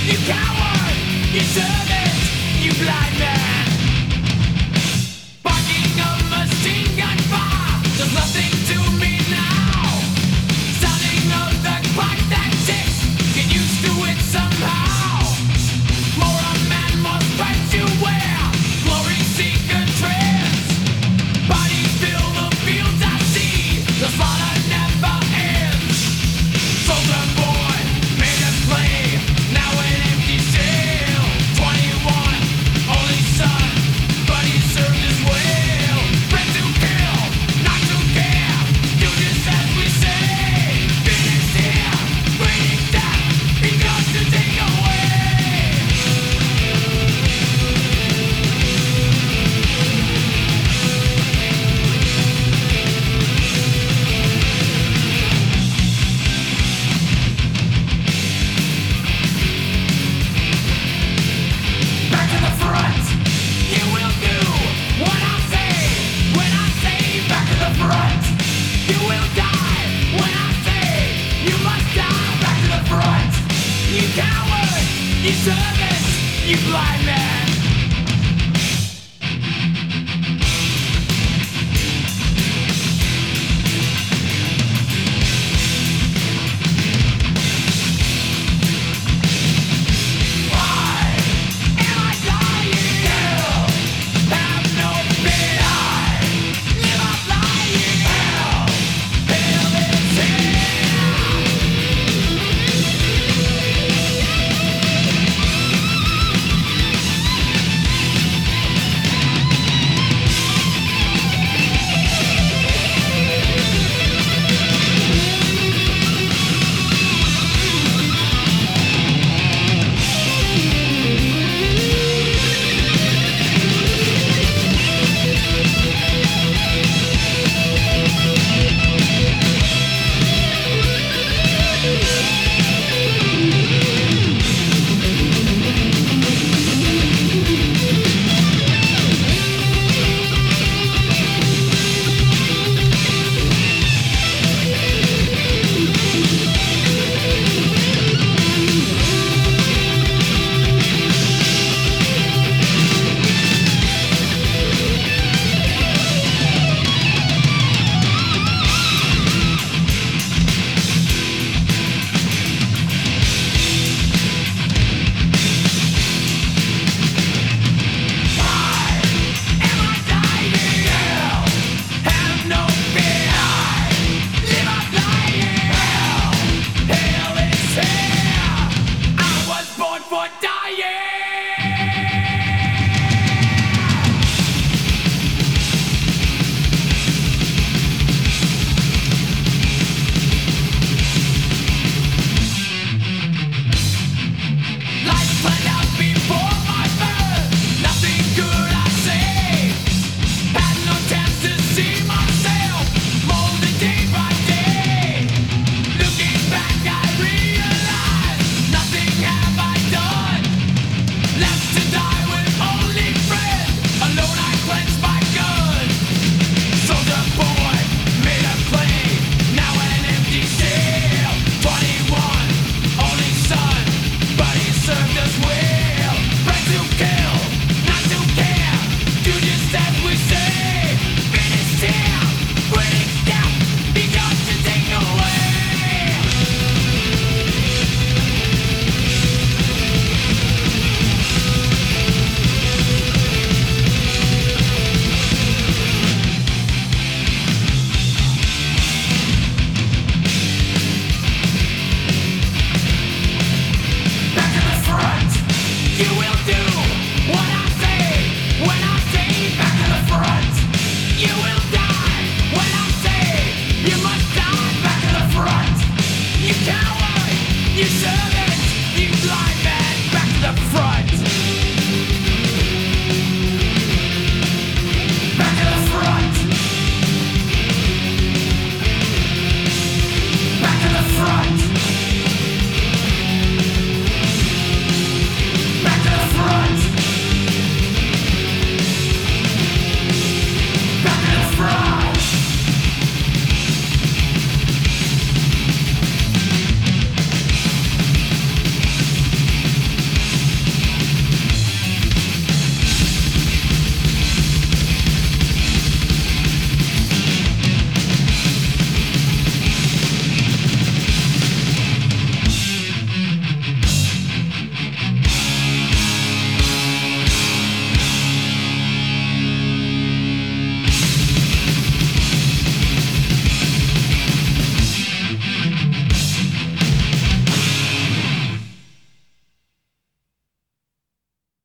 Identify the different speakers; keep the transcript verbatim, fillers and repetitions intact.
Speaker 1: You coward, you servant, you blind man. Barking a machine gun fire does nothing to me now. Sounding of the clock that ticks, get used to it somehow. More a man must fight to wear, glory seeker trends. Bodies fill the fields I see, the slaughter never ends. Soldier boy, made a play, now an empty cell. Twenty-one, only son, but he served his well. Bred to kill, not to care, do just as we say. Finish here, bring death, he comes to take away. Back to the front, you will do what I say. When I say back to the front, you will die. When I say you must die, back to the front. You coward, you servant, you blind man.